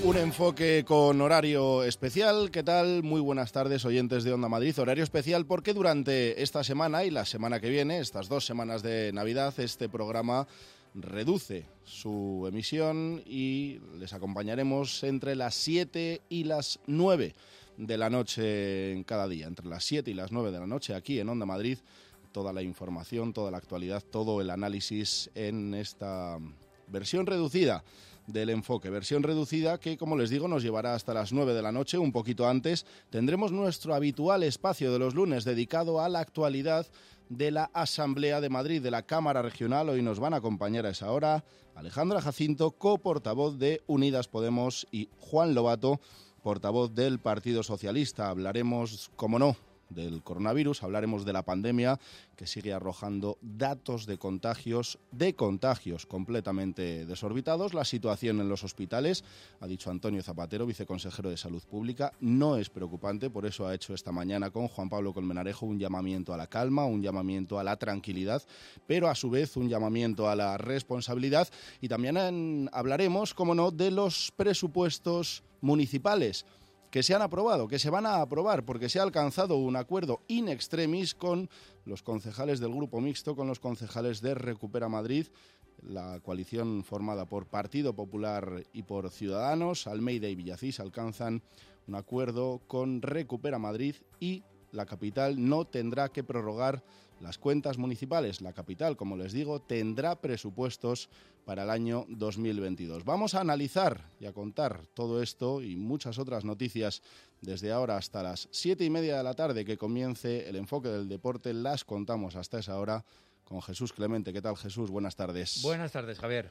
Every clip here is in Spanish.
Un enfoque con horario especial. ¿Qué tal? Muy buenas tardes, oyentes de Onda Madrid. Horario especial porque durante esta semana y la semana que viene, estas 2 semanas de Navidad, este programa reduce su emisión y les acompañaremos entre las 7 y las 9 de la noche en cada día. Entre las 7 y las 9 de la noche aquí en Onda Madrid, toda la información, toda la actualidad, todo el análisis en esta versión reducida del enfoque. Versión reducida que, como les digo, nos llevará hasta las 9 de la noche, un poquito antes. Tendremos nuestro habitual espacio de los lunes dedicado a la actualidad de la Asamblea de Madrid, de la Cámara Regional. Hoy nos van a acompañar a esa hora Alejandra Jacinto, coportavoz de Unidas Podemos, y Juan Lobato, portavoz del Partido Socialista. Hablaremos, como no, del coronavirus, hablaremos de la pandemia que sigue arrojando datos de contagios completamente desorbitados. La situación en los hospitales, ha dicho Antonio Zapatero, viceconsejero de Salud Pública, no es preocupante. Por eso ha hecho esta mañana con Juan Pablo Colmenarejo un llamamiento a la calma, un llamamiento a la tranquilidad, pero a su vez un llamamiento a la responsabilidad. Y también hablaremos, como no, de los presupuestos municipales que se han aprobado, que se van a aprobar, porque se ha alcanzado un acuerdo in extremis con los concejales del Grupo Mixto, con los concejales de Recupera Madrid, la coalición formada por Partido Popular y por Ciudadanos. Almeida y Villacís alcanzan un acuerdo con Recupera Madrid y la capital no tendrá que prorrogar las cuentas municipales. La capital, como les digo, tendrá presupuestos para el año 2022. Vamos a analizar y a contar todo esto y muchas otras noticias desde ahora hasta las 7:30 de la tarde, que comience el enfoque del deporte. Las contamos hasta esa hora con Jesús Clemente. ¿Qué tal, Jesús? Buenas tardes. Buenas tardes, Javier.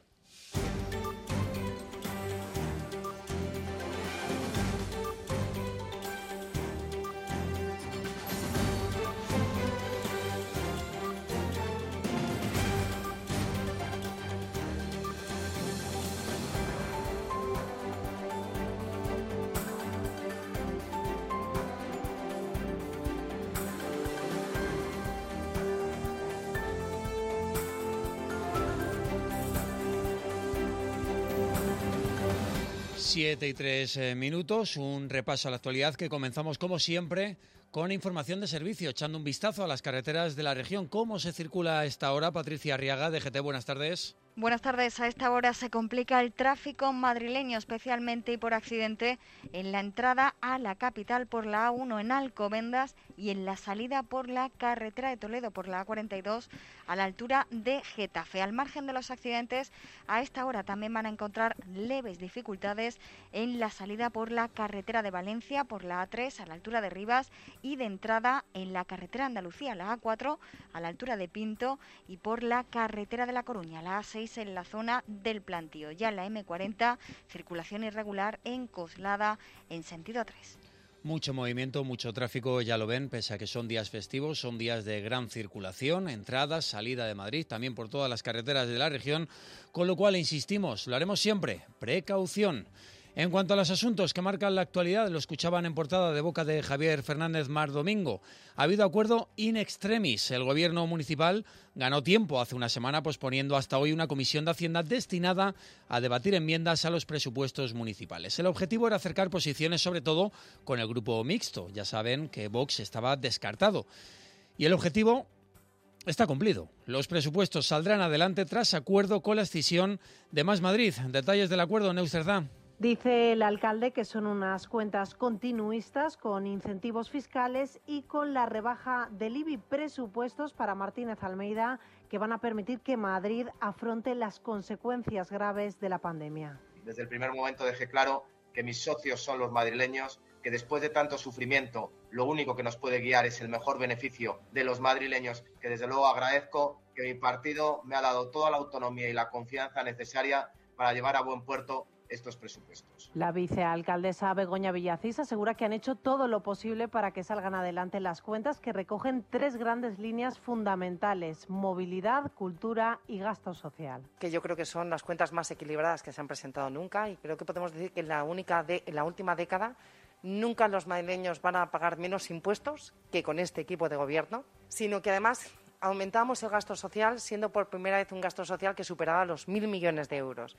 Siete y 3 minutos, un repaso a la actualidad que comenzamos como siempre con información de servicio, echando un vistazo a las carreteras de la región. ¿Cómo se circula a esta hora? Patricia Arriaga, DGT, buenas tardes. Buenas tardes. A esta hora se complica el tráfico madrileño, especialmente y por accidente en la entrada a la capital por la A1 en Alcobendas y en la salida por la carretera de Toledo por la A42 a la altura de Getafe. Al margen de los accidentes, a esta hora también van a encontrar leves dificultades en la salida por la carretera de Valencia por la A3 a la altura de Rivas y de entrada en la carretera Andalucía, la A4 a la altura de Pinto, y por la carretera de La Coruña, la A6 en la zona del Plantío. Ya en la M40, circulación irregular en Coslada en sentido A3. Mucho movimiento, mucho tráfico, ya lo ven, pese a que son días festivos, son días de gran circulación, entrada, salida de Madrid, también por todas las carreteras de la región, con lo cual, insistimos, lo haremos siempre, precaución. En cuanto a los asuntos que marcan la actualidad, lo escuchaban en portada de boca de Javier Fernández Mar Domingo. Ha habido acuerdo in extremis. El gobierno municipal ganó tiempo hace una semana posponiendo hasta hoy una comisión de Hacienda destinada a debatir enmiendas a los presupuestos municipales. El objetivo era acercar posiciones, sobre todo con el grupo mixto. Ya saben que Vox estaba descartado. Y el objetivo está cumplido. Los presupuestos saldrán adelante tras acuerdo con la escisión de Más Madrid. Detalles del acuerdo, Neusterdá. Dice el alcalde que son unas cuentas continuistas con incentivos fiscales y con la rebaja del IBI, presupuestos para Martínez Almeida que van a permitir que Madrid afronte las consecuencias graves de la pandemia. Desde el primer momento dejé claro que mis socios son los madrileños, que después de tanto sufrimiento lo único que nos puede guiar es el mejor beneficio de los madrileños, que desde luego agradezco que mi partido me ha dado toda la autonomía y la confianza necesaria para llevar a buen puerto estos presupuestos. La vicealcaldesa Begoña Villacís asegura que han hecho todo lo posible para que salgan adelante las cuentas, que recogen 3 grandes líneas fundamentales: movilidad, cultura y gasto social. Que yo creo que son las cuentas más equilibradas que se han presentado nunca, y creo que podemos decir que en la última década nunca los madrileños van a pagar menos impuestos que con este equipo de gobierno, sino que además aumentamos el gasto social, siendo por primera vez un gasto social que superaba los 1.000 millones de euros.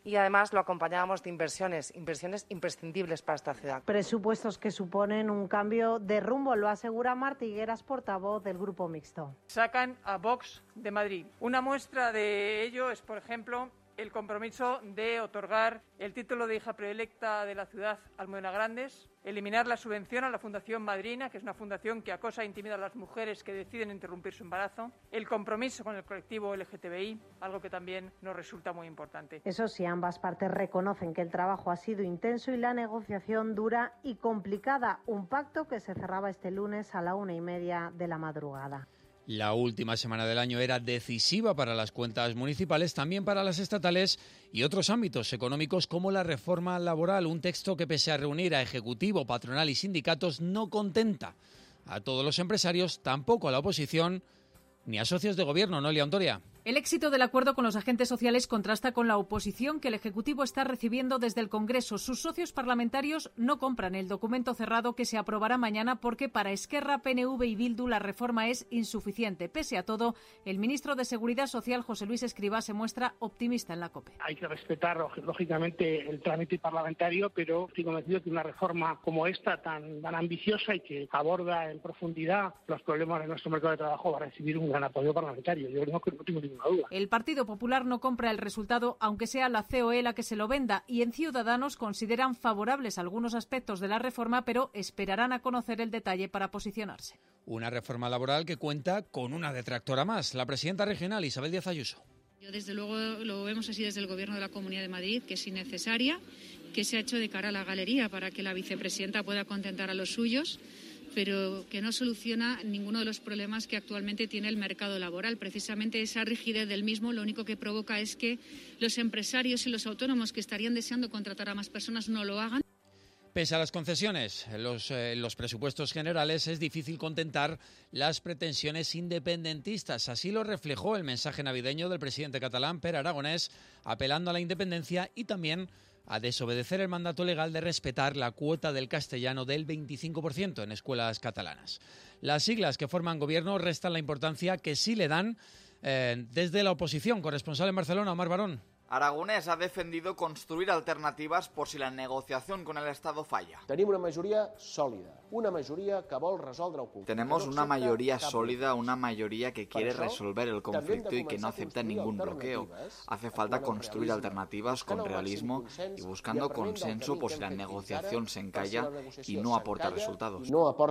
y además lo acompañábamos de inversiones imprescindibles para esta ciudad. Presupuestos que suponen un cambio de rumbo, lo asegura Marta Higueras, portavoz del Grupo Mixto. Sacan a Vox de Madrid. Una muestra de ello es, por ejemplo, el compromiso de otorgar el título de hija predilecta de la ciudad a Almudena Grandes, eliminar la subvención a la Fundación Madrina, que es una fundación que acosa e intimida a las mujeres que deciden interrumpir su embarazo, el compromiso con el colectivo LGTBI, algo que también nos resulta muy importante. Eso sí, ambas partes reconocen que el trabajo ha sido intenso y la negociación dura y complicada, un pacto que se cerraba este lunes a la 1:30 de la madrugada. La última semana del año era decisiva para las cuentas municipales, también para las estatales y otros ámbitos económicos como la reforma laboral, un texto que pese a reunir a Ejecutivo, patronal y sindicatos no contenta a todos los empresarios, tampoco a la oposición ni a socios de gobierno, Noelia Ontoria. El éxito del acuerdo con los agentes sociales contrasta con la oposición que el Ejecutivo está recibiendo desde el Congreso. Sus socios parlamentarios no compran el documento cerrado que se aprobará mañana porque para Esquerra, PNV y Bildu la reforma es insuficiente. Pese a todo, el ministro de Seguridad Social, José Luis Escrivá, se muestra optimista en la COPE. Hay que respetar, lógicamente, el trámite parlamentario, pero estoy convencido que una reforma como esta, tan ambiciosa y que aborda en profundidad los problemas de nuestro mercado de trabajo, va a recibir un gran apoyo parlamentario. Yo no tengo ninguna duda. El Partido Popular no compra el resultado, aunque sea la COE la que se lo venda, y en Ciudadanos consideran favorables algunos aspectos de la reforma, pero esperarán a conocer el detalle para posicionarse. Una reforma laboral que cuenta con una detractora más, la presidenta regional Isabel Díaz Ayuso. Yo desde luego lo vemos así desde el Gobierno de la Comunidad de Madrid, que es innecesaria, que se ha hecho de cara a la galería para que la vicepresidenta pueda contentar a los suyos, pero que no soluciona ninguno de los problemas que actualmente tiene el mercado laboral. Precisamente esa rigidez del mismo lo único que provoca es que los empresarios y los autónomos que estarían deseando contratar a más personas no lo hagan. Pese a las concesiones, los presupuestos generales es difícil contentar las pretensiones independentistas. Así lo reflejó el mensaje navideño del presidente catalán, Pere Aragonès, apelando a la independencia y también a desobedecer el mandato legal de respetar la cuota del castellano del 25% en escuelas catalanas. Las siglas que forman gobierno restan la importancia que sí le dan desde la oposición. Corresponsal en Barcelona, Omar Barón. Aragonès ha defendido construir alternativas por si la negociación con el Estado falla. Tenemos una mayoría sólida, una mayoría que vol resoldre el conflicto. Tenemos una mayoría sólida, una mayoría que quiere resolver el conflicto y que no acepta ningún bloqueo. Hace falta construir alternativas con realismo y buscando consenso por si la negociación se encalla y no aporta resultados.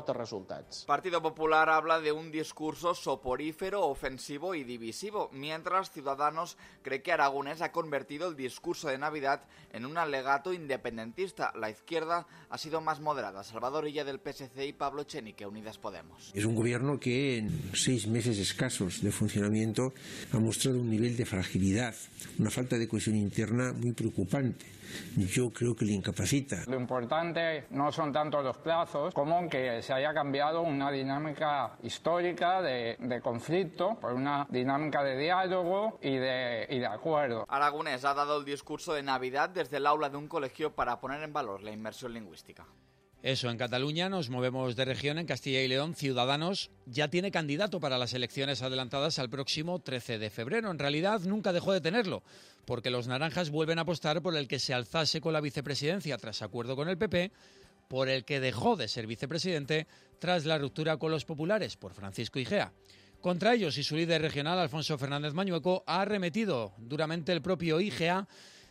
Partido Popular habla de un discurso soporífero, ofensivo y divisivo, mientras Ciudadanos cree que Aragonès ha convertido el discurso de Navidad en un alegato independentista. La izquierda ha sido más moderada. Salvador Illa del PSC y Pablo Echenique, Unidas Podemos. Es un gobierno que en 6 meses escasos de funcionamiento ha mostrado un nivel de fragilidad, una falta de cohesión interna muy preocupante. Yo creo que le incapacita. Lo importante no son tanto los plazos como que se haya cambiado una dinámica histórica de conflicto por una dinámica de diálogo y de acuerdo. Aragonès ha dado el discurso de Navidad desde el aula de un colegio para poner en valor la inmersión lingüística. Eso, en Cataluña nos movemos de región. En Castilla y León, Ciudadanos ya tiene candidato para las elecciones adelantadas al próximo 13 de febrero. En realidad nunca dejó de tenerlo, porque los naranjas vuelven a apostar por el que se alzase con la vicepresidencia tras acuerdo con el PP, por el que dejó de ser vicepresidente tras la ruptura con los populares, por Francisco Igea. Contra ellos y su líder regional, Alfonso Fernández Mañueco, ha arremetido duramente el propio Igea,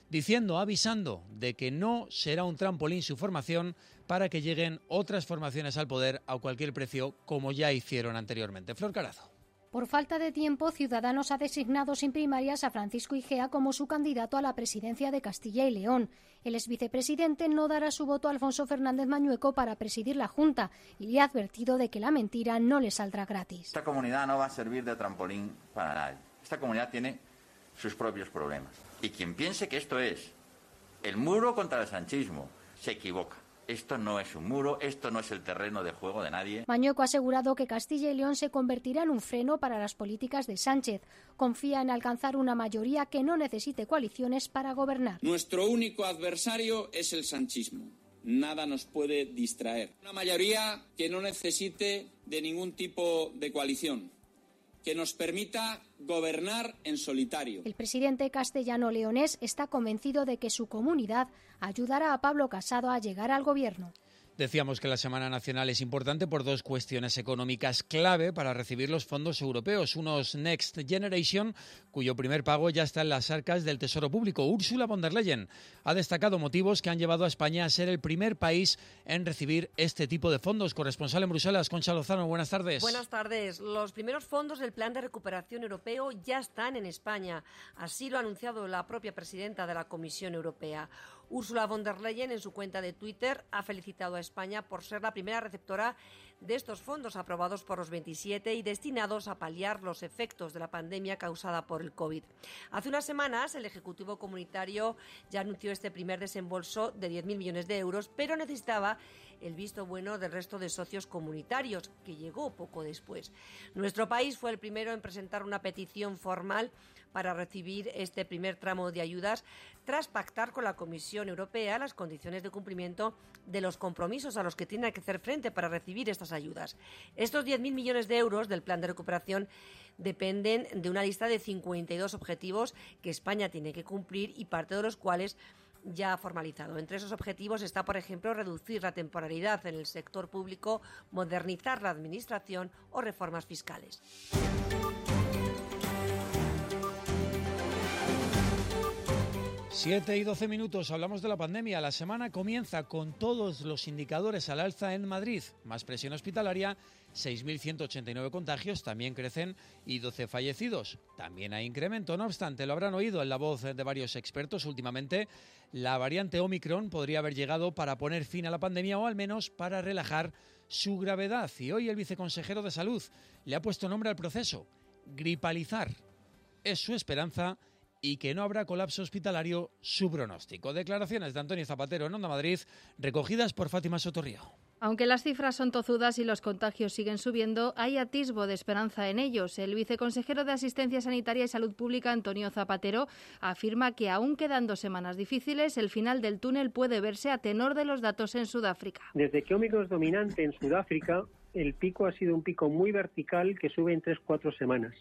avisando de que no será un trampolín su formación para que lleguen otras formaciones al poder a cualquier precio, como ya hicieron anteriormente. Flor Carazo. Por falta de tiempo, Ciudadanos ha designado sin primarias a Francisco Igea como su candidato a la presidencia de Castilla y León. El exvicepresidente no dará su voto a Alfonso Fernández Mañueco para presidir la Junta y le ha advertido de que la mentira no le saldrá gratis. Esta comunidad no va a servir de trampolín para nadie. Esta comunidad tiene sus propios problemas. Y quien piense que esto es el muro contra el sanchismo, se equivoca. Esto no es un muro, esto no es el terreno de juego de nadie. Mañueco ha asegurado que Castilla y León se convertirá en un freno para las políticas de Sánchez. Confía en alcanzar una mayoría que no necesite coaliciones para gobernar. Nuestro único adversario es el sanchismo. Nada nos puede distraer. Una mayoría que no necesite de ningún tipo de coalición, que nos permita gobernar en solitario. El presidente castellano-leonés está convencido de que su comunidad ayudará a Pablo Casado a llegar al gobierno. Decíamos que la Semana Nacional es importante por dos cuestiones económicas clave para recibir los fondos europeos. Unos Next Generation, cuyo primer pago ya está en las arcas del Tesoro Público. Ursula von der Leyen ha destacado motivos que han llevado a España a ser el primer país en recibir este tipo de fondos. Corresponsal en Bruselas, Concha Lozano, buenas tardes. Buenas tardes. Los primeros fondos del Plan de Recuperación Europeo ya están en España. Así lo ha anunciado la propia presidenta de la Comisión Europea. Ursula von der Leyen, en su cuenta de Twitter, ha felicitado a España por ser la primera receptora de estos fondos aprobados por los 27 y destinados a paliar los efectos de la pandemia causada por el COVID. Hace unas semanas, el Ejecutivo Comunitario ya anunció este primer desembolso de 10.000 millones de euros, pero necesitaba el visto bueno del resto de socios comunitarios, que llegó poco después. Nuestro país fue el primero en presentar una petición formal para recibir este primer tramo de ayudas, tras pactar con la Comisión Europea las condiciones de cumplimiento de los compromisos a los que tiene que hacer frente para recibir estas ayudas. Estos 10.000 millones de euros del plan de recuperación dependen de una lista de 52 objetivos que España tiene que cumplir y parte de los cuales ya ha formalizado. Entre esos objetivos está, por ejemplo, reducir la temporalidad en el sector público, modernizar la administración o reformas fiscales. 7:12 minutos, hablamos de la pandemia. La semana comienza con todos los indicadores al alza en Madrid. Más presión hospitalaria, 6.189 contagios, también crecen, y 12 fallecidos. También hay incremento. No obstante, lo habrán oído en la voz de varios expertos últimamente, la variante Omicron podría haber llegado para poner fin a la pandemia o al menos para relajar su gravedad. Y hoy el viceconsejero de Salud le ha puesto nombre al proceso: gripalizar. Es su esperanza y que no habrá colapso hospitalario, su pronóstico. Declaraciones de Antonio Zapatero en Onda Madrid, recogidas por Fátima Sotorrío. Aunque las cifras son tozudas y los contagios siguen subiendo, hay atisbo de esperanza en ellos. El viceconsejero de Asistencia Sanitaria y Salud Pública, Antonio Zapatero, afirma que aún quedan 2 semanas difíciles, el final del túnel puede verse a tenor de los datos en Sudáfrica. Desde que Omicron es dominante en Sudáfrica, el pico ha sido un pico muy vertical que sube en 3-4 semanas.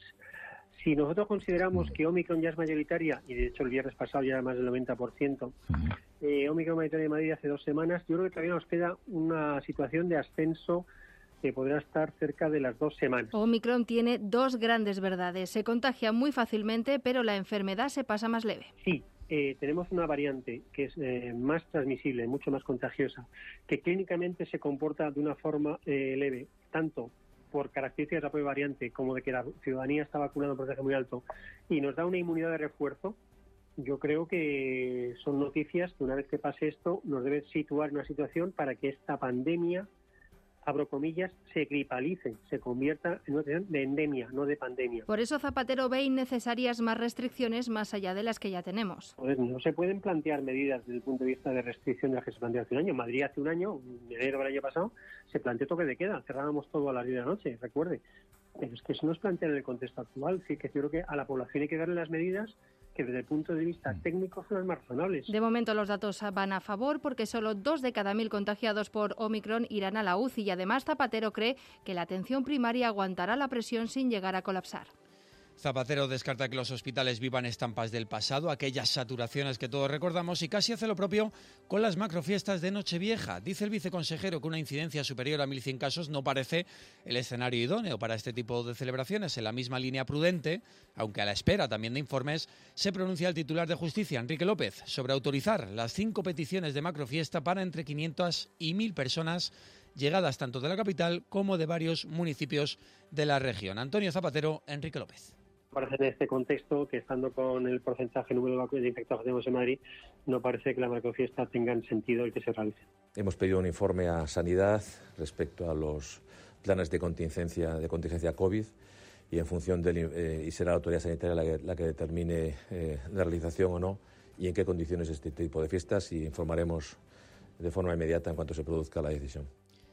Si nosotros consideramos que Omicron ya es mayoritaria, y de hecho el viernes pasado ya era más del 90%, Omicron mayoritaria de Madrid hace 2 semanas, yo creo que todavía nos queda una situación de ascenso que podrá estar cerca de las 2 semanas. Omicron tiene 2 grandes verdades. Se contagia muy fácilmente, pero la enfermedad se pasa más leve. Sí. Tenemos una variante que es más transmisible, mucho más contagiosa, que clínicamente se comporta de una forma leve, tanto por características de la propia variante, como de que la ciudadanía está vacunada en un porcentaje muy alto, y nos da una inmunidad de refuerzo. Yo creo que son noticias que una vez que pase esto nos debe situar en una situación para que esta pandemia, abro comillas, se gripalice, se convierta en una situación de endemia, no de pandemia. Por eso Zapatero ve innecesarias más restricciones más allá de las que ya tenemos. Pues no se pueden plantear medidas desde el punto de vista de restricción de las que se planteó hace un año. Madrid hace un año, en enero del año pasado, se planteó toque de queda, cerrábamos todo a las 10 de la noche, recuerde. Pero es que eso no es plantear en el contexto actual, sí que yo creo que a la población hay que darle las medidas que desde el punto de vista técnico son las más razonables. De momento los datos van a favor porque solo 2 de cada 1.000 contagiados por Omicron irán a la UCI y además Zapatero cree que la atención primaria aguantará la presión sin llegar a colapsar. Zapatero descarta que los hospitales vivan estampas del pasado, aquellas saturaciones que todos recordamos, y casi hace lo propio con las macrofiestas de Nochevieja. Dice el viceconsejero que una incidencia superior a 1.100 casos no parece el escenario idóneo para este tipo de celebraciones. En la misma línea prudente, aunque a la espera también de informes, se pronuncia el titular de Justicia, Enrique López, sobre autorizar las 5 peticiones de macrofiesta para entre 500 y 1.000 personas llegadas tanto de la capital como de varios municipios de la región. Antonio Zapatero, Enrique López. Parece en este contexto que, estando con el porcentaje número de infectados que tenemos en Madrid, no parece que la macrofiesta tenga sentido el que se realice. Hemos pedido un informe a Sanidad respecto a los planes de contingencia COVID y en función y será la autoridad sanitaria la que determine la realización o no y en qué condiciones este tipo de fiestas, y informaremos de forma inmediata en cuanto se produzca la decisión.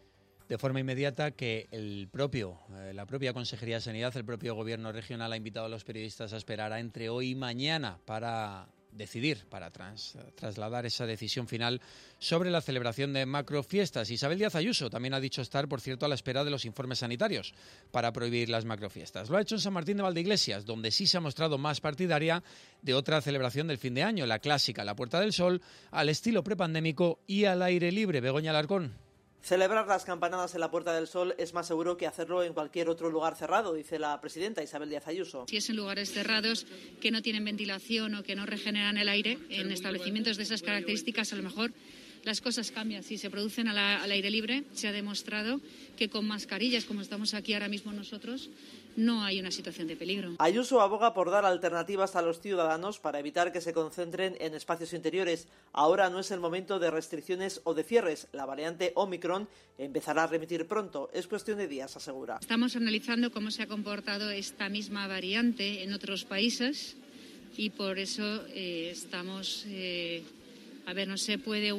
De forma inmediata que la propia Consejería de Sanidad, el propio Gobierno regional ha invitado a los periodistas a esperar a entre hoy y mañana para decidir, para trasladar esa decisión final sobre la celebración de macrofiestas. Isabel Díaz Ayuso también ha dicho estar, por cierto, a la espera de los informes sanitarios para prohibir las macrofiestas. Lo ha hecho en San Martín de Valdeiglesias, donde sí se ha mostrado más partidaria de otra celebración del fin de año, la clásica, la Puerta del Sol, al estilo prepandémico y al aire libre. Begoña Alarcón. Celebrar las campanadas en la Puerta del Sol es más seguro que hacerlo en cualquier otro lugar cerrado, dice la presidenta Isabel Díaz Ayuso. Si es en lugares cerrados que no tienen ventilación o que no regeneran el aire, en establecimientos de esas características, a lo mejor las cosas cambian. Si se producen al aire libre, se ha demostrado que con mascarillas, como estamos aquí ahora mismo nosotros, no hay una situación de peligro. Ayuso aboga por dar alternativas a los ciudadanos para evitar que se concentren en espacios interiores. Ahora no es el momento de restricciones o de cierres. La variante Omicron empezará a remitir pronto. Es cuestión de días, asegura. Estamos analizando cómo se ha comportado esta misma variante en otros países y por eso estamos... no puede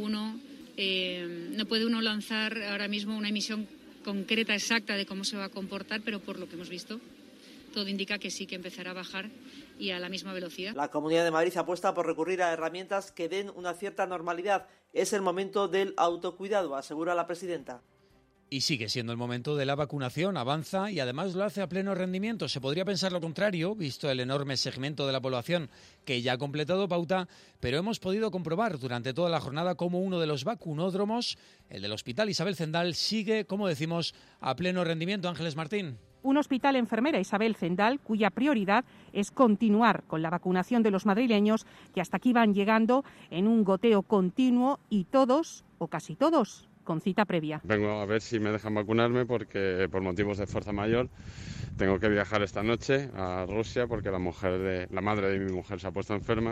uno lanzar ahora mismo una emisión concreta, exacta de cómo se va a comportar, pero por lo que hemos visto, todo indica que sí, que empezará a bajar y a la misma velocidad. La Comunidad de Madrid apuesta por recurrir a herramientas que den una cierta normalidad. Es el momento del autocuidado, asegura la presidenta. Y sigue siendo el momento de la vacunación, avanza y además lo hace a pleno rendimiento. Se podría pensar lo contrario, visto el enorme segmento de la población que ya ha completado pauta, pero hemos podido comprobar durante toda la jornada cómo uno de los vacunódromos, el del Hospital Isabel Zendal, sigue, como decimos, a pleno rendimiento. Ángeles Martín. Un hospital enfermera Isabel Zendal, cuya prioridad es continuar con la vacunación de los madrileños que hasta aquí van llegando en un goteo continuo y todos, o casi todos, con cita previa. Vengo a ver si me dejan vacunarme porque por motivos de fuerza mayor tengo que viajar esta noche a Rusia porque la madre de mi mujer se ha puesto enferma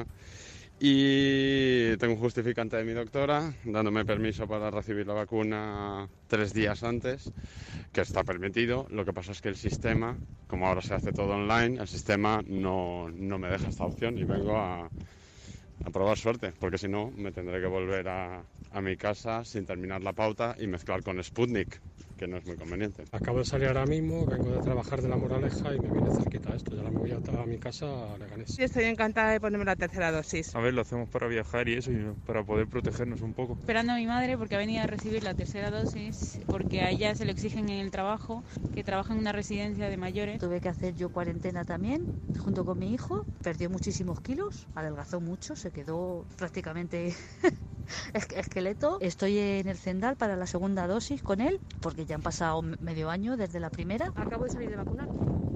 y tengo un justificante de mi doctora dándome permiso para recibir la vacuna 3 días antes, que está permitido. Lo que pasa es que el sistema, como ahora se hace todo online, el sistema no me deja esta opción y vengo a probar suerte, porque si no me tendré que volver a mi casa sin terminar la pauta y mezclar con Sputnik, que no es muy conveniente. Acabo de salir ahora mismo, vengo de trabajar de La Moraleja y me viene cerquita esto, ya me voy a mi casa a Leganés. Sí, estoy encantada de ponerme la tercera dosis. A ver, lo hacemos para viajar y eso, y para poder protegernos un poco. Esperando a mi madre porque ha venido a recibir la tercera dosis, porque a ella se le exigen en el trabajo, que trabaja en una residencia de mayores. Tuve que hacer yo cuarentena también, junto con mi hijo, perdió muchísimos kilos, adelgazó mucho, se quedó prácticamente esqueleto. Estoy en el Zendal para la segunda dosis con él, porque ya han pasado medio año desde la primera. Acabo de salir de vacunar.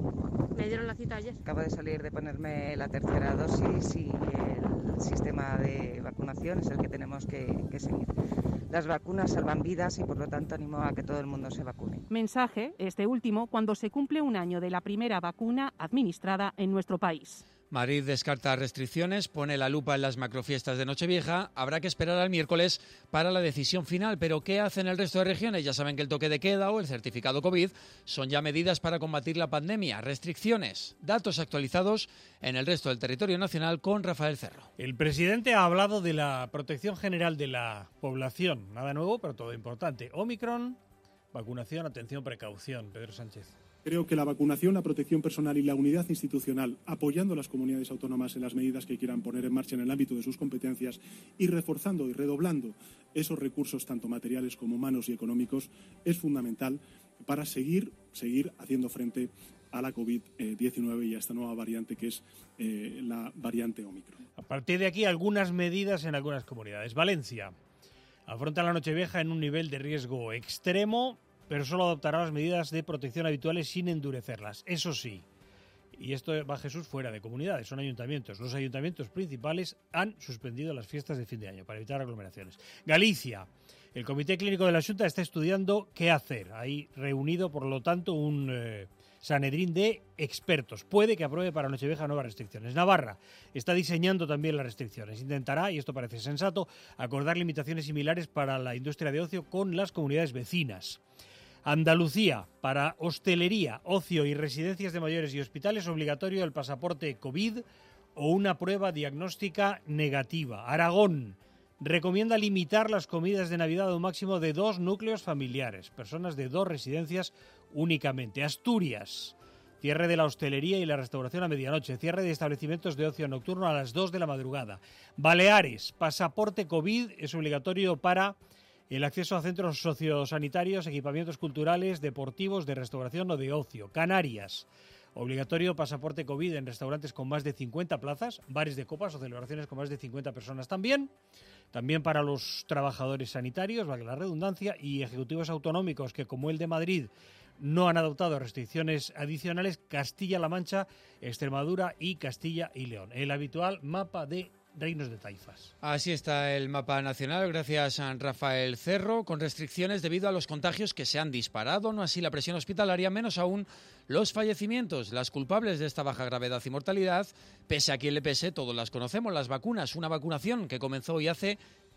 Me dieron la cita ayer. Acabo de salir de ponerme la tercera dosis y el sistema de vacunación es el que tenemos que seguir. Las vacunas salvan vidas y por lo tanto animo a que todo el mundo se vacune. Mensaje, este último, cuando se cumple un año de la primera vacuna administrada en nuestro país. Madrid descarta restricciones, pone la lupa en las macrofiestas de Nochevieja. Habrá que esperar al miércoles para la decisión final. Pero ¿qué hacen el resto de regiones? Ya saben que el toque de queda o el certificado COVID son ya medidas para combatir la pandemia. Restricciones. Datos actualizados en el resto del territorio nacional con Rafael Cerro. El presidente ha hablado de la protección general de la población. Nada nuevo, pero todo importante. Omicron, vacunación, atención, precaución. Pedro Sánchez. Creo que la vacunación, la protección personal y la unidad institucional, apoyando a las comunidades autónomas en las medidas que quieran poner en marcha en el ámbito de sus competencias y reforzando y redoblando esos recursos, tanto materiales como humanos y económicos, es fundamental para seguir haciendo frente a la COVID-19 y a esta nueva variante que es la variante Omicron. A partir de aquí, algunas medidas en algunas comunidades. Valencia afronta la Nochevieja en un nivel de riesgo extremo, pero solo adoptará las medidas de protección habituales sin endurecerlas. Eso sí, y esto va Jesús fuera de comunidades, son ayuntamientos. Los ayuntamientos principales han suspendido las fiestas de fin de año para evitar aglomeraciones. Galicia, el Comité Clínico de la Xunta está estudiando qué hacer. Hay reunido, por lo tanto, un Sanedrín de expertos. Puede que apruebe para Nochevieja nuevas restricciones. Navarra está diseñando también las restricciones. Intentará, y esto parece sensato, acordar limitaciones similares para la industria de ocio con las comunidades vecinas. Andalucía, para hostelería, ocio y residencias de mayores y hospitales, obligatorio el pasaporte COVID o una prueba diagnóstica negativa. Aragón recomienda limitar las comidas de Navidad a un máximo de 2 núcleos familiares, personas de 2 residencias únicamente. Asturias cierre de la hostelería y la restauración a medianoche, cierre de establecimientos de ocio nocturno a las 2 de la madrugada. Baleares, pasaporte COVID es obligatorio para el acceso a centros sociosanitarios, equipamientos culturales, deportivos, de restauración o de ocio. Canarias, obligatorio pasaporte COVID en restaurantes con más de 50 plazas, bares de copas o celebraciones con más de 50 personas también. También para los trabajadores sanitarios, valga la redundancia, y ejecutivos autonómicos que, como el de Madrid, no han adoptado restricciones adicionales, Castilla-La Mancha, Extremadura y Castilla y León. El habitual mapa de reinos de taifas. Así está el mapa nacional, gracias a Rafael Cerro, con restricciones debido a los contagios que se han disparado, no así la presión hospitalaria, menos aún los fallecimientos. Las culpables de esta baja gravedad y mortalidad, pese a quien le pese, todos las conocemos, las vacunas, una vacunación que comenzó hoy hace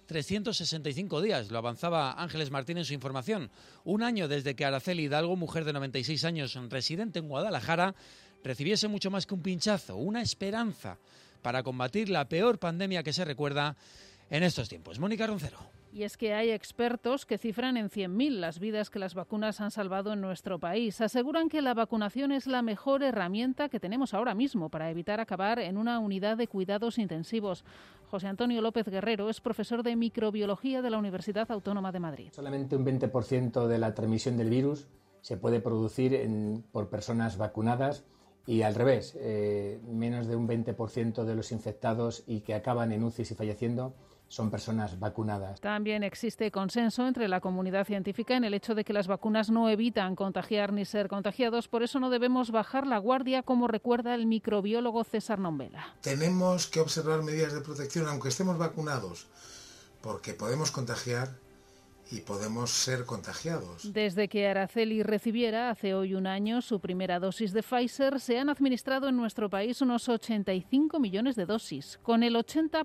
365 días, lo avanzaba Ángeles Martín en su información. Un año desde que Araceli Hidalgo, mujer de 96 años, residente en Guadalajara, recibiese mucho más que un pinchazo, una esperanza para combatir la peor pandemia que se recuerda en estos tiempos. Mónica Roncero. Y es que hay expertos que cifran en 100.000 las vidas que las vacunas han salvado en nuestro país. Aseguran que la vacunación es la mejor herramienta que tenemos ahora mismo para evitar acabar en una unidad de cuidados intensivos. José Antonio López Guerrero es profesor de microbiología de la Universidad Autónoma de Madrid. Solamente un 20% de la transmisión del virus se puede producir por personas vacunadas. Y al revés, menos de un 20% de los infectados y que acaban en UCIs y falleciendo son personas vacunadas. También existe consenso entre la comunidad científica en el hecho de que las vacunas no evitan contagiar ni ser contagiados. Por eso no debemos bajar la guardia, como recuerda el microbiólogo César Nombela. Tenemos que observar medidas de protección aunque estemos vacunados, porque podemos contagiar y podemos ser contagiados. Desde que Araceli recibiera hace hoy un año su primera dosis de Pfizer, se han administrado en nuestro país unos 85 millones de dosis, con el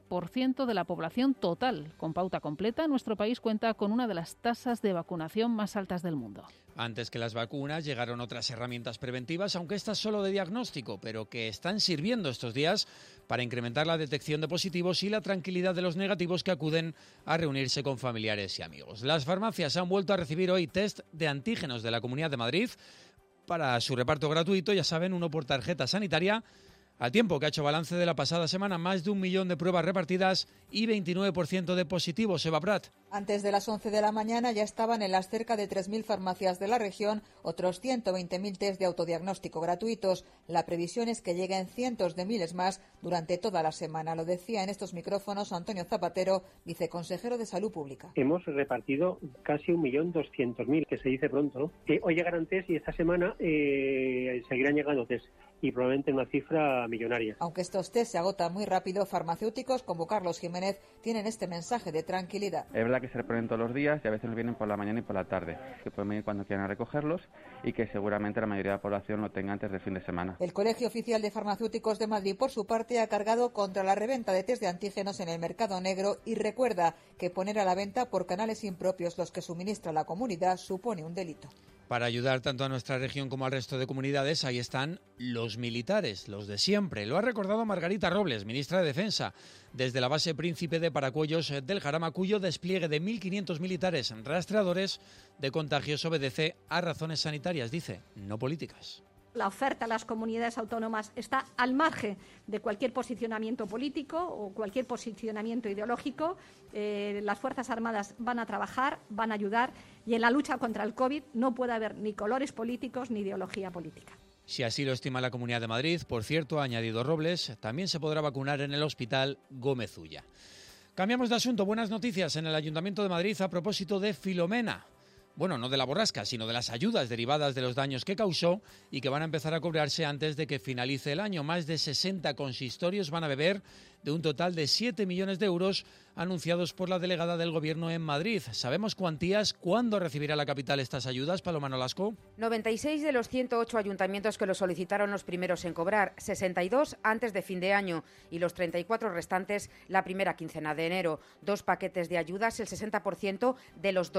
80% de la población total. Con pauta completa, nuestro país cuenta con una de las tasas de vacunación más altas del mundo. Antes que las vacunas llegaron otras herramientas preventivas, aunque estas solo de diagnóstico, pero que están sirviendo estos días para incrementar la detección de positivos y la tranquilidad de los negativos que acuden a reunirse con familiares y amigos. Las farmacias han vuelto a recibir hoy test de antígenos de la Comunidad de Madrid para su reparto gratuito, ya saben, uno por tarjeta sanitaria, al tiempo que ha hecho balance de la pasada semana, más de 1 millón de pruebas repartidas y 29% de positivos. Eva Prat. Antes de las 11 de la mañana ya estaban en las cerca de 3.000 farmacias de la región otros 120.000 test de autodiagnóstico gratuitos. La previsión es que lleguen cientos de miles más durante toda la semana. Lo decía en estos micrófonos Antonio Zapatero, viceconsejero de Salud Pública. Hemos repartido casi 1.200.000, que se dice pronto, ¿no? Hoy llegarán test y esta semana seguirán llegando test. Y probablemente una cifra millonaria. Aunque estos test se agotan muy rápido, farmacéuticos como Carlos Jiménez tienen este mensaje de tranquilidad. Es verdad que se reponen todos los días y a veces nos vienen por la mañana y por la tarde, que pueden venir cuando quieran a recogerlos y que seguramente la mayoría de la población lo tenga antes del fin de semana. El Colegio Oficial de Farmacéuticos de Madrid, por su parte, ha cargado contra la reventa de test de antígenos en el mercado negro y recuerda que poner a la venta por canales impropios los que suministra la comunidad supone un delito. Para ayudar tanto a nuestra región como al resto de comunidades, ahí están los militares, los de siempre. Lo ha recordado Margarita Robles, ministra de Defensa, desde la base Príncipe de Paracuellos del Jarama, cuyo despliegue de 1.500 militares rastreadores de contagios obedece a razones sanitarias, dice, no políticas. La oferta a las comunidades autónomas está al margen de cualquier posicionamiento político o cualquier posicionamiento ideológico. Las Fuerzas Armadas van a trabajar, van a ayudar y en la lucha contra el COVID no puede haber ni colores políticos ni ideología política. Si así lo estima la Comunidad de Madrid, por cierto, ha añadido Robles, también se podrá vacunar en el Hospital Gómez Ulla. Cambiamos de asunto. Buenas noticias en el Ayuntamiento de Madrid a propósito de Filomena. Bueno, no de la borrasca, sino de las ayudas derivadas de los daños que causó y que van a empezar a cobrarse antes de que finalice el año. Más de 60 consistorios van a beber de un total de 7 millones de euros anunciados por la delegada del Gobierno en Madrid. ¿Sabemos cuantías? ¿Cuándo recibirá la capital estas ayudas, Paloma Nolasco? 96 de los 108 ayuntamientos que lo solicitaron los primeros en cobrar, 62 antes de fin de año y los 34 restantes la primera quincena de enero. 2 paquetes de ayudas, el 60% de los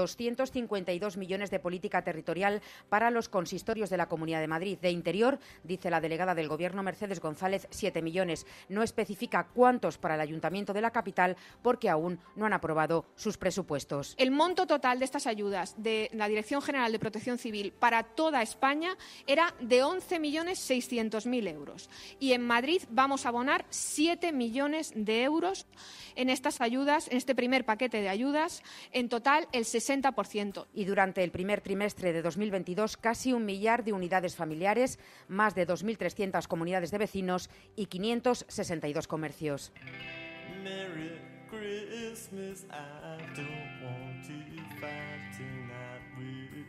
252 millones de política territorial para los consistorios de la Comunidad de Madrid. De Interior, dice la delegada del Gobierno, Mercedes González, 7 millones. No especifica cuándo cuántos para el Ayuntamiento de la capital, porque aún no han aprobado sus presupuestos. El monto total de estas ayudas de la Dirección General de Protección Civil para toda España era de 11.600.000 euros. Y en Madrid vamos a abonar 7 millones de euros en estas ayudas, en este primer paquete de ayudas, en total el 60%. Y durante el primer trimestre de 2022, casi 1 millar de unidades familiares, más de 2.300 comunidades de vecinos y 562 comercios. Merry Christmas, I don't want to fight tonight with.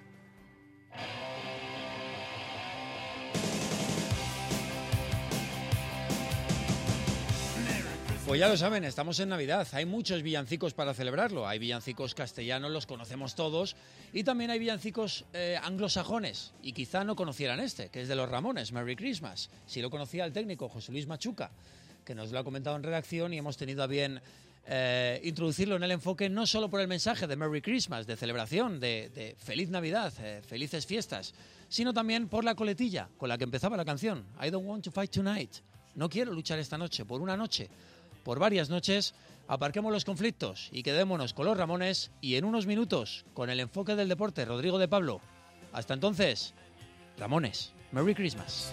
Pues ya lo saben, estamos en Navidad, hay muchos villancicos para celebrarlo, hay villancicos castellanos, los conocemos todos, y también hay villancicos anglosajones, y quizá no conocieran este, que es de los Ramones, Merry Christmas. Sí lo conocía el técnico José Luis Machuca, que nos lo ha comentado en redacción y hemos tenido a bien introducirlo en el enfoque, no solo por el mensaje de Merry Christmas, de celebración, de Feliz Navidad, felices fiestas, sino también por la coletilla con la que empezaba la canción, I don't want to fight tonight, no quiero luchar esta noche, por una noche, por varias noches, aparquemos los conflictos y quedémonos con los Ramones y en unos minutos con el enfoque del deporte, Rodrigo de Pablo. Hasta entonces, Ramones, Merry Christmas.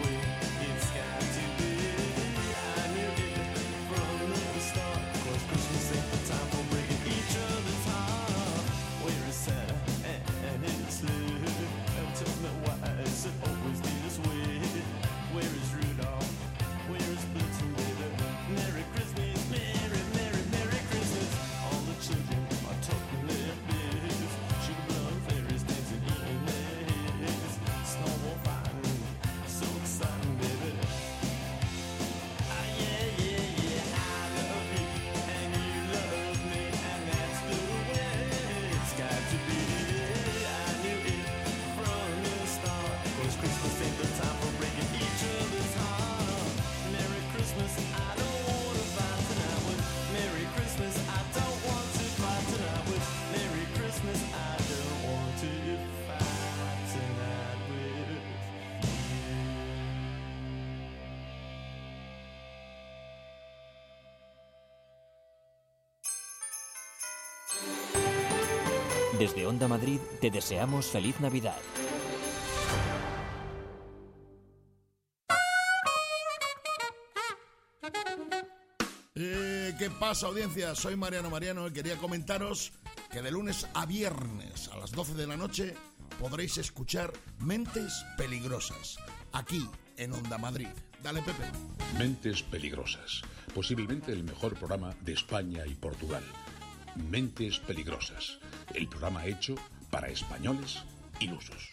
Desde Onda Madrid te deseamos feliz Navidad. ¿Qué pasa, audiencia? Soy Mariano y quería comentaros que de lunes a viernes a las 12 de la noche podréis escuchar Mentes Peligrosas, aquí en Onda Madrid. Dale, Pepe. Mentes Peligrosas, posiblemente el mejor programa de España y Portugal. Mentes Peligrosas, el programa hecho para españoles ilusos.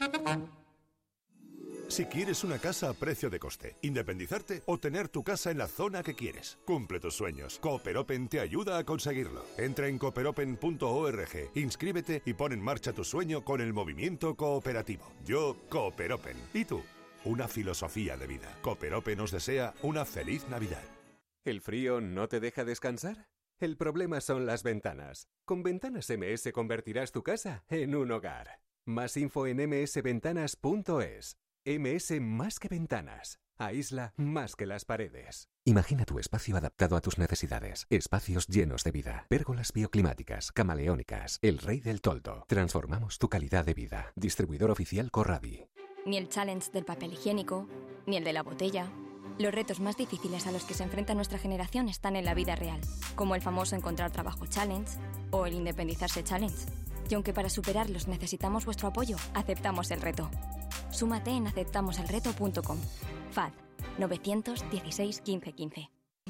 Si quieres una casa a precio de coste, independizarte o tener tu casa en la zona que quieres, cumple tus sueños. Cooperopen te ayuda a conseguirlo. Entra en cooperopen.org, inscríbete y pon en marcha tu sueño con el movimiento cooperativo. Yo, Cooperopen. ¿Y tú? Una filosofía de vida. Cooperopen os desea una feliz Navidad. ¿El frío no te deja descansar? El problema son las ventanas. Con Ventanas MS convertirás tu casa en un hogar. Más info en msventanas.es. MS más que ventanas. Aísla más que las paredes. Imagina tu espacio adaptado a tus necesidades. Espacios llenos de vida. Pérgolas bioclimáticas, camaleónicas. El rey del toldo. Transformamos tu calidad de vida. Distribuidor oficial Corradi. Ni el challenge del papel higiénico, ni el de la botella. Los retos más difíciles a los que se enfrenta nuestra generación están en la vida real, como el famoso encontrar trabajo challenge o el independizarse challenge. Y aunque para superarlos necesitamos vuestro apoyo, aceptamos el reto. Súmate en aceptamoselreto.com. FAD 916 15 15.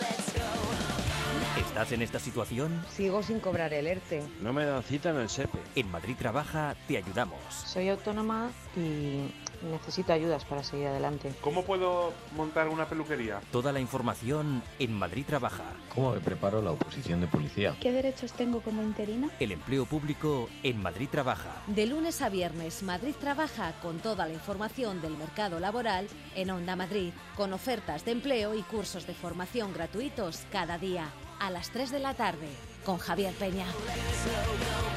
¿Estás en esta situación? Sigo sin cobrar el ERTE. No me dan cita en el SEPE. En Madrid Trabaja te ayudamos. Soy autónoma y necesito ayudas para seguir adelante. ¿Cómo puedo montar una peluquería? Toda la información en Madrid Trabaja. ¿Cómo me preparo la oposición de policía? ¿Qué derechos tengo como interina? El empleo público en Madrid Trabaja. De lunes a viernes, Madrid Trabaja con toda la información del mercado laboral en Onda Madrid, con ofertas de empleo y cursos de formación gratuitos cada día, a las 3 de la tarde, con Javier Peña.